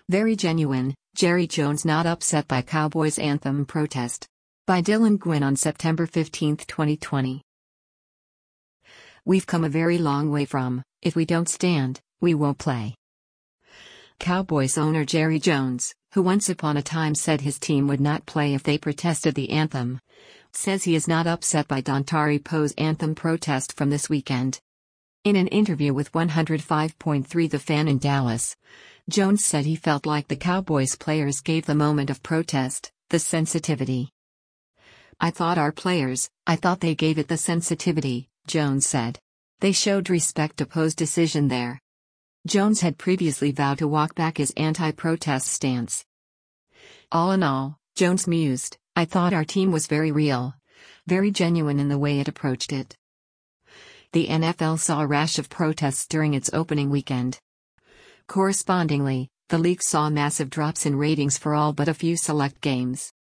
Very genuine, Jerry Jones not upset by Cowboys anthem protest. By Dylan Gwynn on September 15, 2020. We've come a very long way from, if we don't stand, we won't play. Cowboys owner Jerry Jones, who once upon a time said his team would not play if they protested the anthem, says he is not upset by Dontari Poe's anthem protest from this weekend. In an interview with 105.3 The Fan in Dallas, Jones said he felt like the Cowboys players gave the moment of protest the sensitivity. I thought they gave it the sensitivity, Jones said. They showed respect to Poe's decision there. Jones had previously vowed to walk back his anti-protest stance. All in all, Jones mused, I thought our team was very real, very genuine in the way it approached it. The NFL saw a rash of protests during its opening weekend. Correspondingly, the league saw massive drops in ratings for all but a few select games.